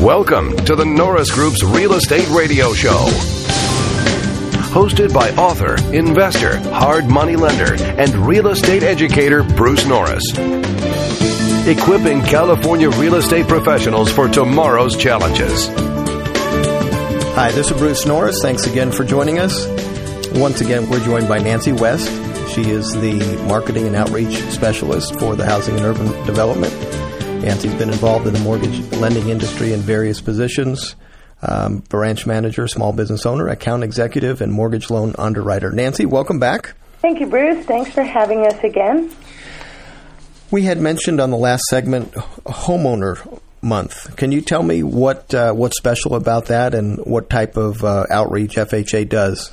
Welcome to the Norris Group's Real Estate Radio Show. Hosted by author, investor, hard money lender, and real estate educator Bruce Norris. Equipping California real estate professionals for tomorrow's challenges. Hi, this is Bruce Norris. Thanks again for joining us. Once again, we're joined by Nancy West. She is the marketing and outreach specialist for the Housing and Urban Development. Nancy's been involved in the mortgage lending industry in various positions. Branch manager, small business owner, account executive, and mortgage loan underwriter. Nancy, welcome back. Thank you, Bruce. Thanks for having us again. We had mentioned on the last segment Homeowner Month. Can you tell me what's special about that and what type of outreach FHA does?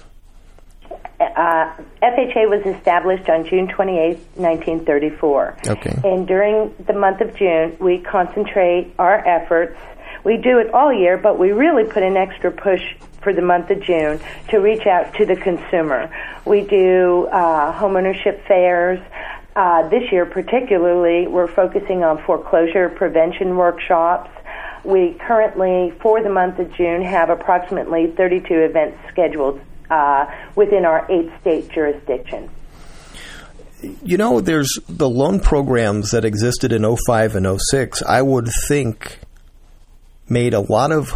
FHA was established on June 28, 1934. Okay. And during the month of June, we concentrate our efforts. We do it all year, but we really put an extra push for the month of June to reach out to the consumer. We do homeownership fairs. This year particularly, we're focusing on foreclosure prevention workshops. We currently, for the month of June, have approximately 32 events scheduled within our 8-state jurisdiction. You know, there's the loan programs that existed in 05 and 06, I would think made a lot of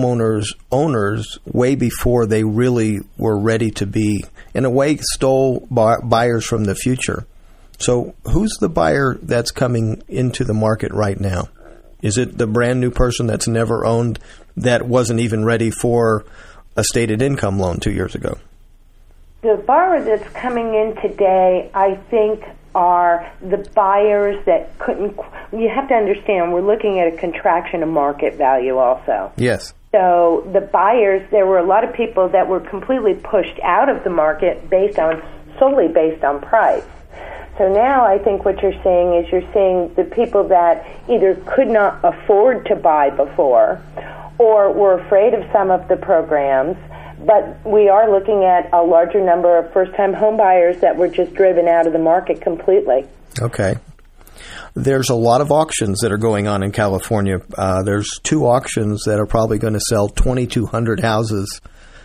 owners way before they really were ready to be, in a way, stole buyers from the future. So who's the buyer that's coming into the market right now? Is it the brand new person that's never owned, that wasn't even ready for a stated income loan 2 years ago? The borrower that's coming in today, I think, are the buyers that couldn't. You have to understand, we're looking at a contraction of market value also. Yes. So the buyers, there were a lot of people that were completely pushed out of the market solely based on price. So now I think what you're seeing the people that either could not afford to buy before or were afraid of some of the programs, but we are looking at a larger number of first-time home buyers that were just driven out of the market completely. Okay. There's a lot of auctions that are going on in California. There's 2 auctions that are probably going to sell 2,200 houses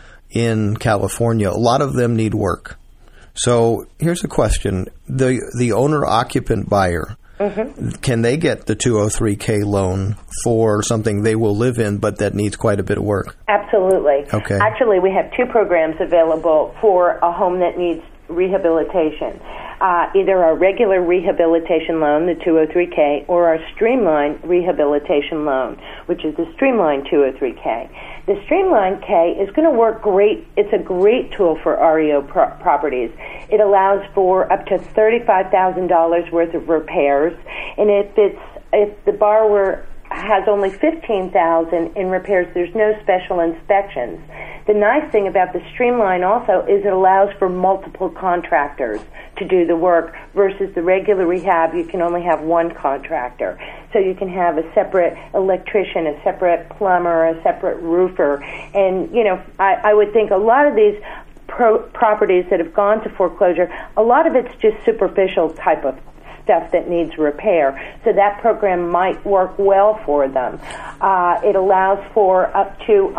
in California. A lot of them need work. So here's a question. The owner-occupant buyer, can they get the 203K loan for something they will live in but that needs quite a bit of work? Absolutely. Okay. Actually, we have 2 programs available for a home that needs rehabilitation. Either our regular rehabilitation loan, the 203K, or our Streamline rehabilitation loan, which is the Streamline 203K. The Streamline K is going to work great. It's a great tool for REO properties. It allows for up to $35,000 worth of repairs, and if the borrower has only $15,000 in repairs, there's no special inspections. The nice thing about the Streamline also is it allows for multiple contractors to do the work versus the regular rehab. You can only have one contractor. So you can have a separate electrician, a separate plumber, a separate roofer. And, I would think a lot of these properties that have gone to foreclosure, a lot of it's just superficial type of stuff that needs repair. So that program might work well for them. It allows for up to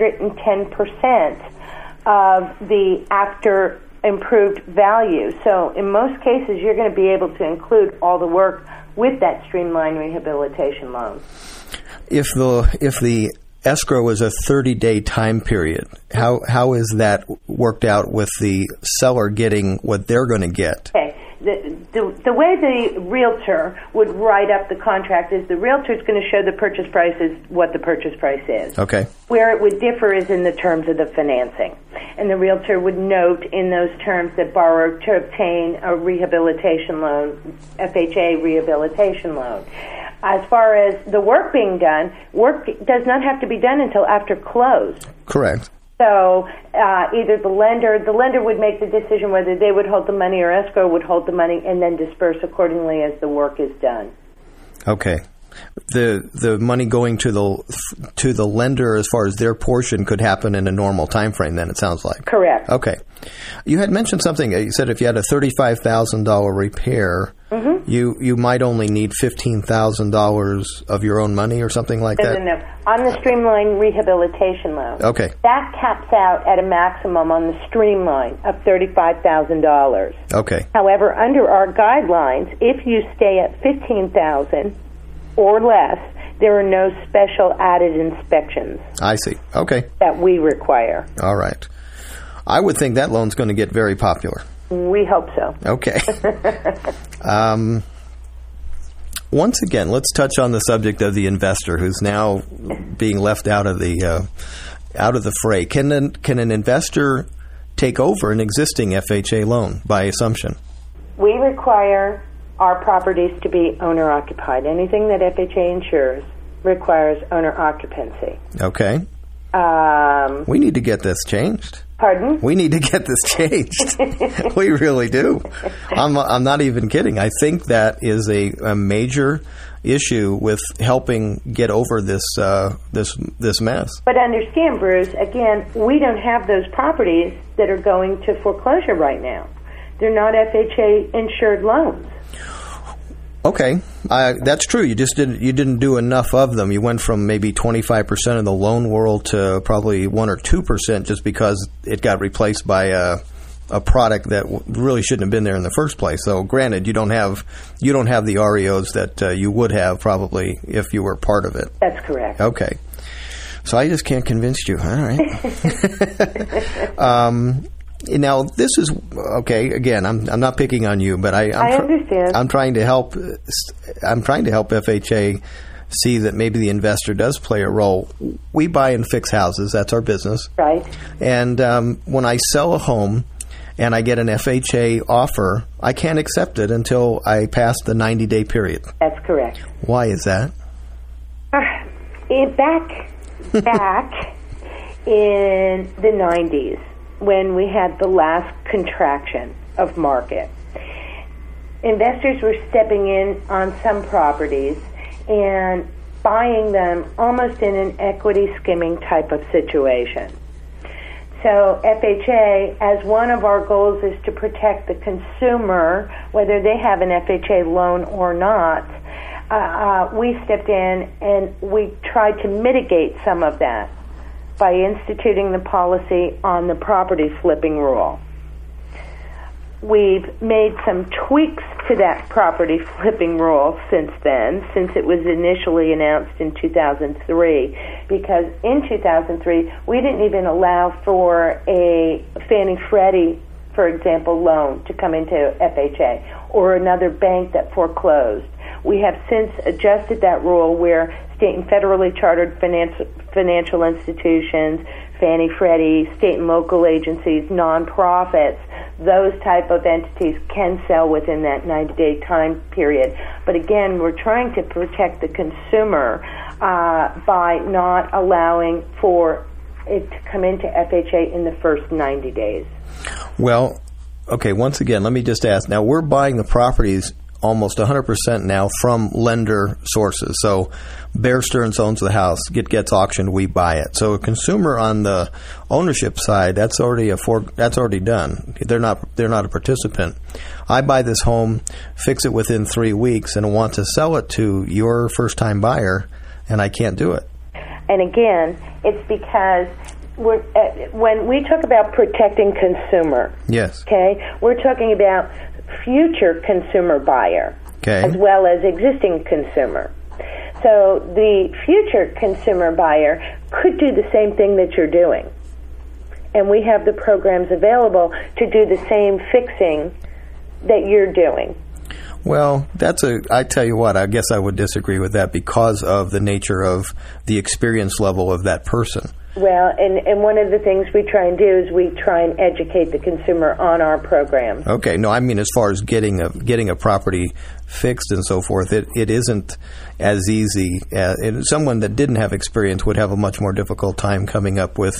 110% of the after improved value. So in most cases, you're going to be able to include all the work with that Streamline rehabilitation loan. If the escrow is a 30-day time period, how is that worked out with the seller getting what they're going to get? Okay. The way the realtor would write up the contract is the realtor is going to show the purchase price as what the purchase price is. Okay. Where it would differ is in the terms of the financing. And the realtor would note in those terms that borrower to obtain a rehabilitation loan, FHA rehabilitation loan. As far as the work being done, work does not have to be done until after close. Correct. So either the lender would make the decision whether they would hold the money or escrow would hold the money and then disperse accordingly as the work is done. Okay. The money going to the lender as far as their portion could happen in a normal time frame then, it sounds like. Correct. Okay. You had mentioned something. You said if you had a $35,000 repair, you might only need $15,000 of your own money or something like that? No. On the Streamline Rehabilitation Loan. Okay. That caps out at a maximum on the Streamline of $35,000. Okay. However, under our guidelines, if you stay at $15,000 or less, there are no special added inspections. I see. Okay. That we require. All right. I would think that loan's going to get very popular. We hope so. Okay. Once again, let's touch on the subject of the investor who's now being left out of the fray. Can an investor take over an existing FHA loan by assumption? We require our properties to be owner occupied. Anything that FHA insures requires owner occupancy. Okay. We need to get this changed. Pardon? We need to get this changed. We really do. I'm not even kidding. I think that is a major issue with helping get over this mess. But understand, Bruce, again, we don't have those properties that are going to foreclosure right now. They're not FHA insured loans. Okay, that's true. You didn't do enough of them. You went from maybe 25% of the loan world to probably 1 or 2% just because it got replaced by a product that really shouldn't have been there in the first place. So, granted, you don't have the REOs that you would have probably if you were part of it. That's correct. Okay, so I just can't convince you. All right. Now, this is okay. Again, I'm not picking on you, but I understand. I'm trying to help FHA see that maybe the investor does play a role. We buy and fix houses. That's our business. Right. And when I sell a home and I get an FHA offer, I can't accept it until I pass the 90-day period. That's correct. Why is that? Back in the 90s, when we had the last contraction of market, investors were stepping in on some properties and buying them almost in an equity skimming type of situation. So FHA, as one of our goals is to protect the consumer, whether they have an FHA loan or not, we stepped in and we tried to mitigate some of that by instituting the policy on the property flipping rule. We've made some tweaks to that property flipping rule since then, since it was initially announced in 2003, because in 2003 we didn't even allow for a Fannie Freddie, for example, loan to come into FHA, or another bank that foreclosed. We have since adjusted that rule where state and federally chartered financial institutions, Fannie Freddie, state and local agencies, nonprofits, those type of entities can sell within that 90-day time period. But again, we're trying to protect the consumer by not allowing for it to come into FHA in the first 90 days. Well, okay, once again, let me just ask. Now, we're buying the properties almost 100% now from lender sources. So Bear Stearns owns the house, it gets auctioned, we buy it. So a consumer on the ownership side, that's already done. They're not a participant. I buy this home, fix it within 3 weeks, and want to sell it to your first-time buyer, and I can't do it. And again, it's because when we talk about protecting consumer, yes, okay, we're talking about future consumer buyer, okay, as well as existing consumer. So the future consumer buyer could do the same thing that you're doing. And we have the programs available to do the same fixing that you're doing. Well, I tell you what, I guess I would disagree with that because of the nature of the experience level of that person. Well, and one of the things we try and do is we try and educate the consumer on our program. Okay, no, I mean as far as getting a property fixed and so forth, it isn't as easy. Someone that didn't have experience would have a much more difficult time coming up with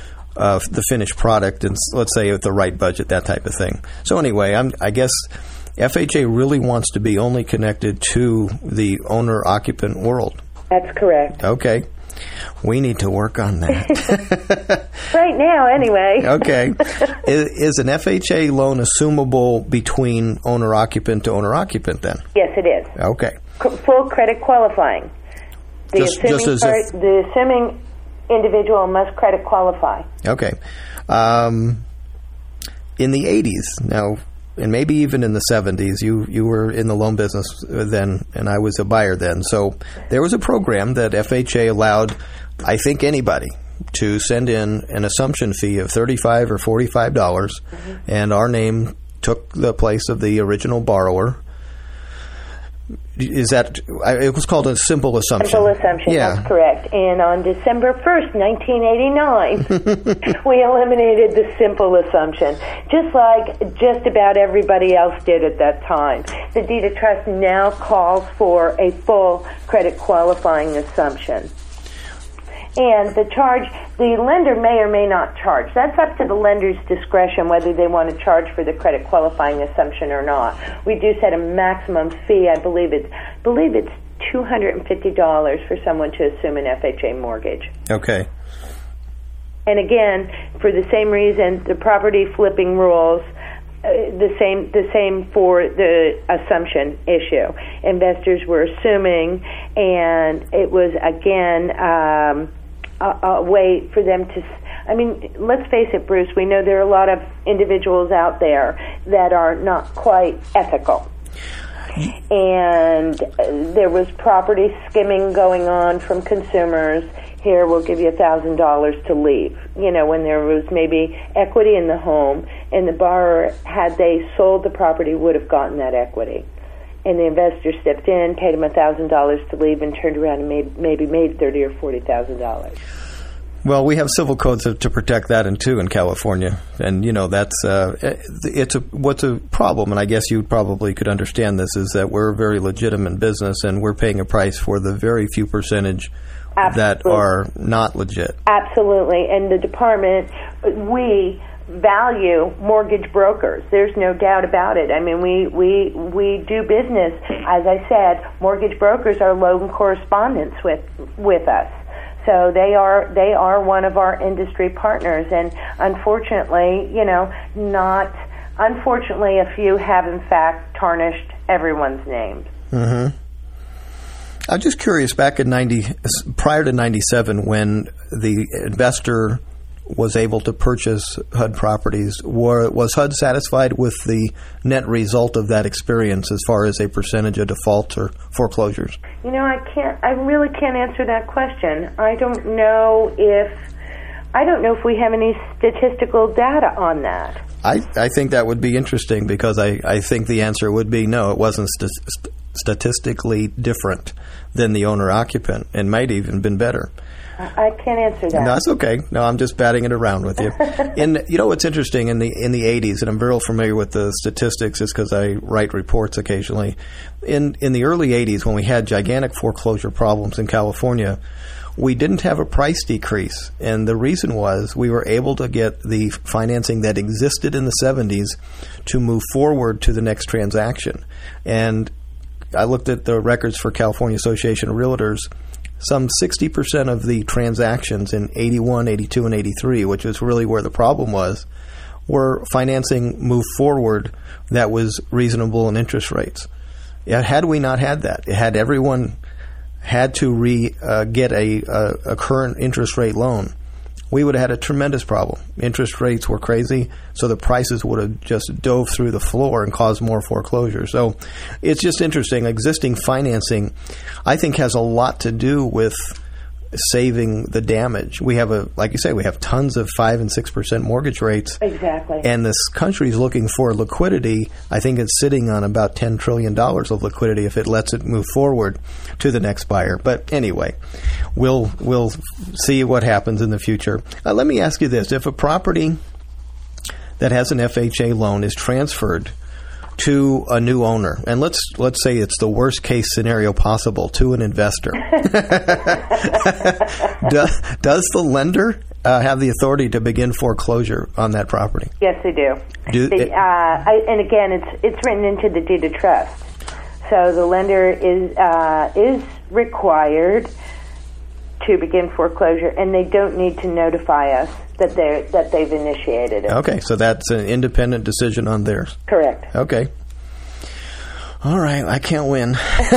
the finished product and, let's say, with the right budget, that type of thing. So anyway, I guess FHA really wants to be only connected to the owner-occupant world. That's correct. Okay. We need to work on that. Right now, anyway. Okay. Is an FHA loan assumable between owner-occupant to owner-occupant then? Yes, it is. Okay. Full credit qualifying. The assuming individual must credit qualify. Okay. In the 80s, now, and maybe even in the 70s, you were in the loan business then, and I was a buyer then. So there was a program that FHA allowed, I think, anybody to send in an assumption fee of $35 or $45, and our name took the place of the original borrower. Is that, it was called a simple assumption. Simple assumption, yeah. That's correct. And on December 1st, 1989, we eliminated the simple assumption, just like just about everybody else did at that time. The deed of trust now calls for a full credit qualifying assumption. And the lender may or may not charge. That's up to the lender's discretion whether they want to charge for the credit qualifying assumption or not. We do set a maximum fee. I believe it's $250 for someone to assume an FHA mortgage. Okay. And again, for the same reason, the property flipping rules, the same for the assumption issue. Investors were assuming, and it was again a way for them to. I mean, let's face it, Bruce. We know there are a lot of individuals out there that are not quite ethical. And there was property skimming going on from consumers. Here, we'll give you $1,000 to leave. You know, when there was maybe equity in the home, and the borrower, had they sold the property, would have gotten that equity. And the investor stepped in, paid him $1,000 to leave, and turned around and maybe made $30,000 or $40,000. Well, we have civil codes to protect that too in California, and you know that's what's a problem. And I guess you probably could understand this is that we're a very legitimate business, and we're paying a price for the very few percentage that are not legit. Absolutely, and the department, we value mortgage brokers. There's no doubt about it. I mean, we do business. As I said, mortgage brokers are loan correspondents with us. So they are one of our industry partners, and unfortunately, a few have in fact tarnished everyone's names. Mm-hmm. I'm just curious. Back in prior to '97, when the investor was able to purchase HUD properties, was HUD satisfied with the net result of that experience as far as a percentage of defaults or foreclosures? I really can't answer that question. I don't know if we have any statistical data on that. I think that would be interesting because I think the answer would be no, it wasn't statistically different than the owner-occupant, and might even been better. I can't answer that. No, that's okay. No, I'm just batting it around with you. And what's interesting in the 80s, and I'm very familiar with the statistics, is because I write reports occasionally. In the early 80s, when we had gigantic foreclosure problems in California, we didn't have a price decrease, and the reason was we were able to get the financing that existed in the 70s to move forward to the next transaction. And I looked at the records for California Association of Realtors. Some 60% of the transactions in 81, 82, and 83, which was really where the problem was, were financing moved forward that was reasonable in interest rates. Had we not had that, had everyone had to get a current interest rate loan, we would have had a tremendous problem. Interest rates were crazy, so the prices would have just dove through the floor and caused more foreclosures. So it's just interesting. Existing financing, I think, has a lot to do with saving the damage. We have like you say, we have tons of 5% and 6% mortgage rates. Exactly. And this country is looking for liquidity. I think it's sitting on about $10 trillion of liquidity if it lets it move forward to the next buyer. But anyway, we'll see what happens in the future. Let me ask you this. If a property that has an FHA loan is transferred to a new owner, and let's say it's the worst case scenario possible, to an investor, does the lender have the authority to begin foreclosure on that property? Yes, they do. And again, it's written into the deed of trust, so the lender is required to begin foreclosure, and they don't need to notify us that they've initiated it. Okay, so that's an independent decision on theirs. Correct. Okay. All right, I can't win.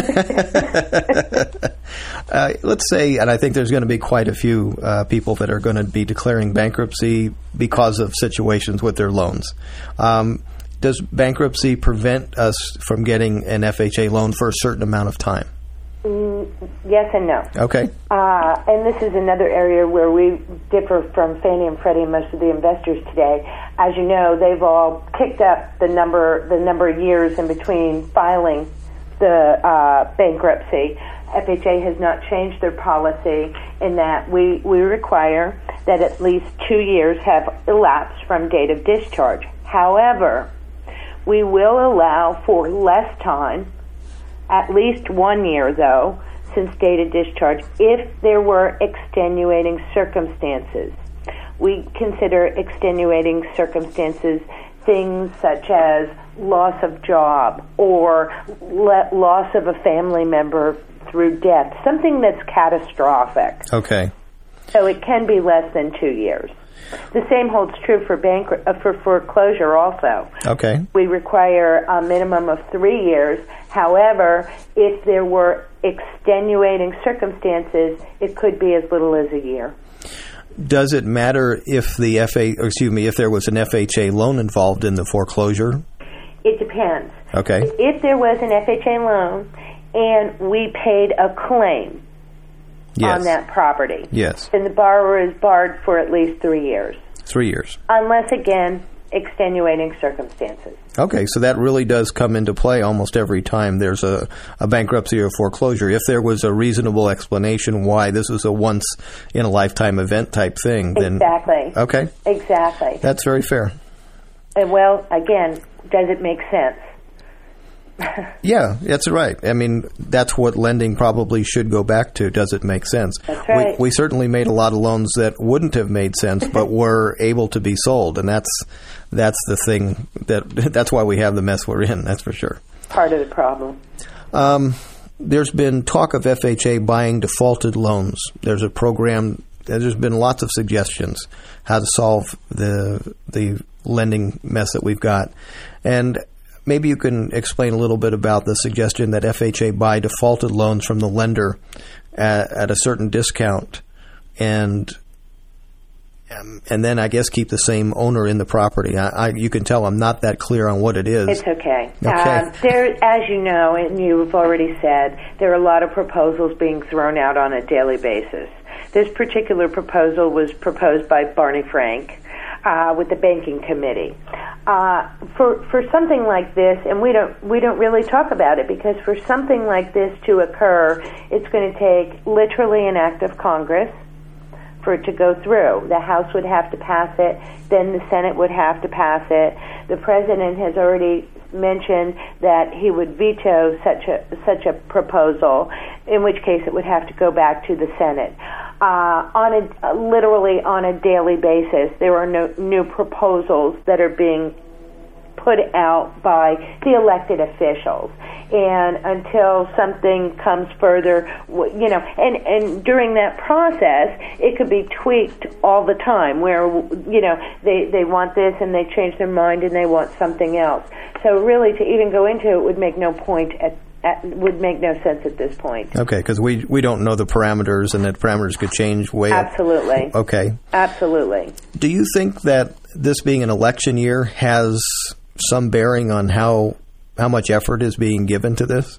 Let's say, and I think there's going to be quite a few people that are going to be declaring bankruptcy because of situations with their loans. Does bankruptcy prevent us from getting an FHA loan for a certain amount of time? Yes and no. Okay. And this is another area where we differ from Fannie and Freddie and most of the investors today. As you know, they've all kicked up the number of years in between filing the bankruptcy. FHA has not changed their policy in that we require that at least 2 years have elapsed from date of discharge. However, we will allow for less time, at least 1 year though, since date of discharge, if there were extenuating circumstances. We consider extenuating circumstances things such as loss of job or loss of a family member through death, something that's catastrophic. Okay. So it can be less than 2 years. The same holds true for for foreclosure also. Okay. We require a minimum of 3 years. However, if there were extenuating circumstances, it could be as little as a year. Does it matter if if there was an FHA loan involved in the foreclosure? It depends. Okay. If there was an FHA loan and we paid a claim on that property, yes, then the borrower is barred for at least 3 years. 3 years. Unless, again, extenuating circumstances. Okay, so that really does come into play almost every time there's a bankruptcy or foreclosure. If there was a reasonable explanation why this was a once-in-a-lifetime event type thing, then... Exactly. Okay. Exactly. That's very fair. And, well, again, does it make sense? Yeah, that's right. I mean, that's what lending probably should go back to. Does it make sense? That's right. We certainly made a lot of loans that wouldn't have made sense, but were able to be sold, and that's the thing that's why we have the mess we're in. That's for sure. Part of the problem. There's been talk of FHA buying defaulted loans. There's a program. There's been lots of suggestions how to solve the lending mess that we've got, and maybe you can explain a little bit about the suggestion that FHA buy defaulted loans from the lender at a certain discount, and then I guess keep the same owner in the property. You can tell I'm not that clear on what it is. It's okay. Okay. There, as you know, and you've already said, there are a lot of proposals being thrown out on a daily basis. This particular proposal was proposed by Barney Frank with the banking committee. For something like this, and we don't really talk about it, because for something like this to occur, it's going to take literally an act of Congress for it to go through. The House would have to pass it, then the Senate would have to pass it. The President has already mentioned that he would veto such a proposal, in which case it would have to go back to the Senate. Literally on a daily basis, there are no new proposals that are being put out by the elected officials, and until something comes further, and during that process, it could be tweaked all the time, where they want this and they change their mind and they want something else. So really, to even go into it would make no point would make no sense at this point. Okay, because we don't know the parameters, and that parameters could change way up. Absolutely. Okay. Absolutely. Do you think that this being an election year has some bearing on how much effort is being given to this?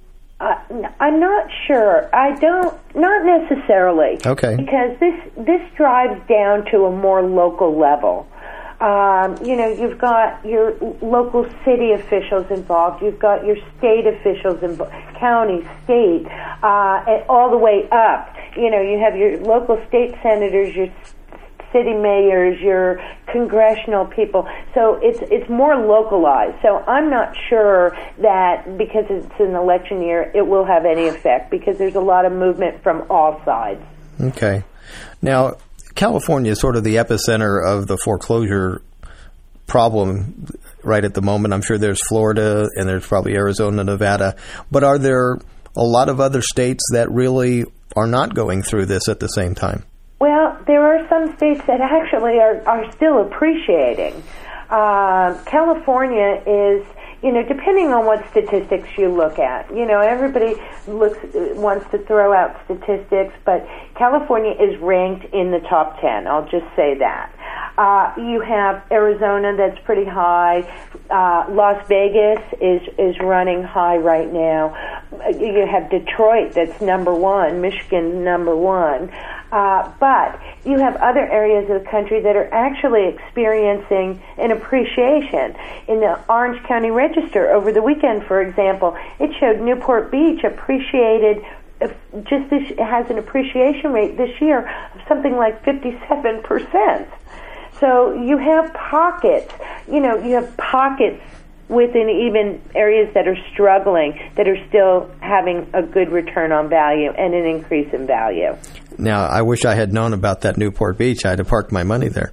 I'm not sure. Not necessarily. Okay. Because this drives down to a more local level. You've got your local city officials involved. You've got your state officials involved, county, state, and all the way up. You have your local state senators, your city mayors, your congressional people. So it's more localized. So I'm not sure that because it's an election year, it will have any effect, because there's a lot of movement from all sides. Okay. Now, California is sort of the epicenter of the foreclosure problem right at the moment. I'm sure there's Florida and there's probably Arizona, Nevada. But are there a lot of other states that really are not going through this at the same time? Well, there are some states that actually are still appreciating. California is, depending on what statistics you look at. Everybody wants to throw out statistics, but California is ranked in the top 10. I'll just say that. You have Arizona that's pretty high. Las Vegas is running high right now. You have Detroit that's number 1, Michigan number 1. But you have other areas of the country that are actually experiencing an appreciation. In the Orange County Register over the weekend, for example, it showed Newport Beach appreciated has an appreciation rate this year of something like 57%. So you have pockets, you have pockets within even areas that are struggling that are still having a good return on value and an increase in value. Now, I wish I had known about that Newport Beach. I'd have parked my money there.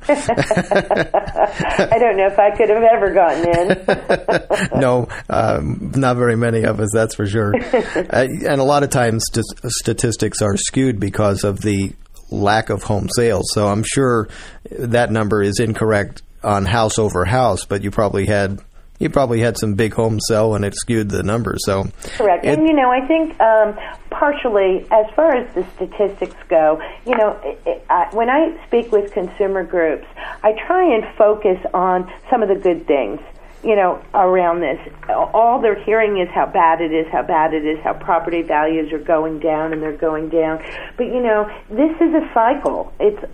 I don't know if I could have ever gotten in. No, not very many of us, that's for sure. And a lot of times statistics are skewed because of the lack of home sales. So I'm sure that number is incorrect on house over house, but you probably had some big homes sell and it skewed the numbers. So correct. And I think partially, as far as the statistics go, when I speak with consumer groups, I try and focus on some of the good things, around this. All they're hearing is how bad it is, how property values are going down, and they're going down. But this is a cycle.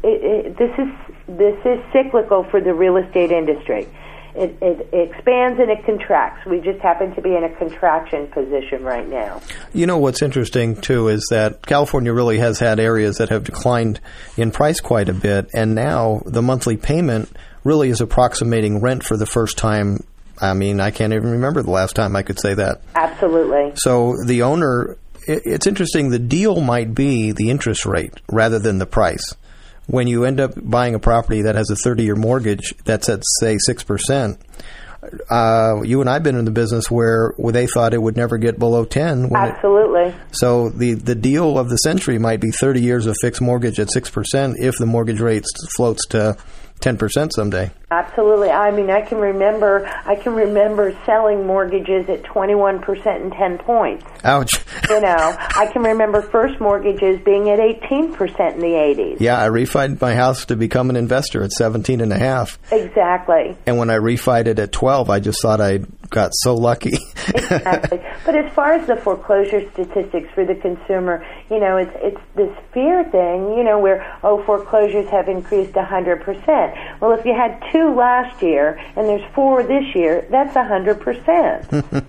This is cyclical for the real estate industry. It expands and it contracts. We just happen to be in a contraction position right now. What's interesting, too, is that California really has had areas that have declined in price quite a bit, and now the monthly payment really is approximating rent for the first time. I mean, I can't even remember the last time I could say that. Absolutely. So the owner, it's interesting, the deal might be the interest rate rather than the price. When you end up buying a property that has a 30-year mortgage that's at, say, 6%, you and I have been in the business where they thought it would never get below 10. Absolutely. So the deal of the century might be 30 years of fixed mortgage at 6% if the mortgage rate floats to 10% someday. Absolutely. I mean, I can remember selling mortgages at 21% and 10 points. Ouch. I can remember first mortgages being at 18% in the 80s. Yeah, I refied my house to become an investor at 17.5. Exactly. And when I refied it at 12, I just thought I got so lucky. Exactly. But as far as the foreclosure statistics for the consumer, it's this fear thing, where, foreclosures have increased 100%. Well, if you had 2 last year and there's 4 this year, that's 100%.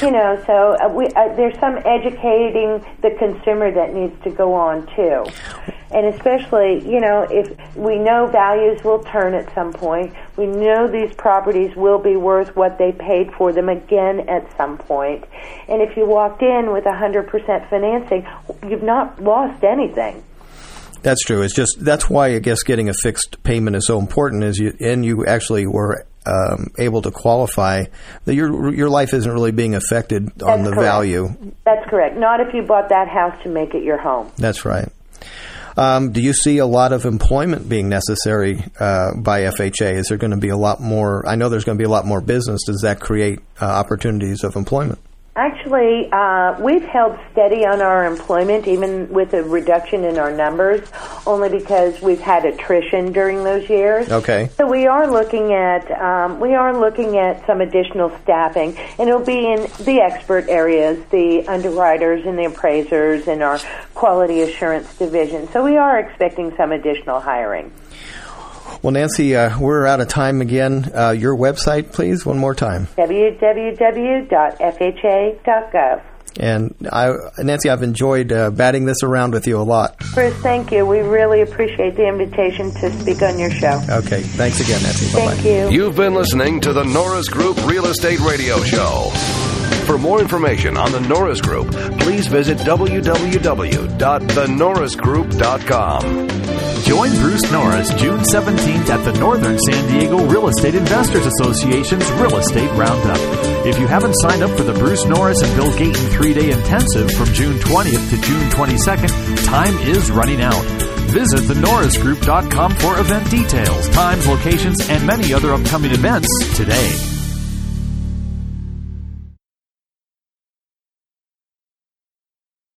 So there's some educating the consumer that needs to go on too. And especially, if we know values will turn at some point, we know these properties will be worth what they paid for them again at some point. And if you walked in with 100% financing, you've not lost anything. That's true. It's just that's why I guess getting a fixed payment is so important. You actually were able to qualify. That your life isn't really being affected on the value. That's correct. Not if you bought that house to make it your home. That's right. Do you see a lot of employment being necessary by FHA? Is there going to be a lot more? I know there's going to be a lot more business. Does that create opportunities of employment? Actually, we've held steady on our employment, even with a reduction in our numbers, only because we've had attrition during those years. Okay. So we are looking at some additional staffing, and it'll be in the expert areas, the underwriters and the appraisers, and our quality assurance division. So we are expecting some additional hiring. Well, Nancy, we're out of time again. Your website, please, one more time. www.fha.gov. And Nancy, I've enjoyed batting this around with you a lot. Bruce, thank you. We really appreciate the invitation to speak on your show. Okay. Thanks again, Nancy. Bye-bye. Thank you. You've been listening to the Norris Group Real Estate Radio Show. For more information on the Norris Group, please visit www.thenorrisgroup.com. Join Bruce Norris June 17th at the Northern San Diego Real Estate Investors Association's Real Estate Roundup. If you haven't signed up for the Bruce Norris and Bill Gayton 3-day intensive from June 20th to June 22nd, time is running out. Visit thenorrisgroup.com for event details, times, locations, and many other upcoming events today.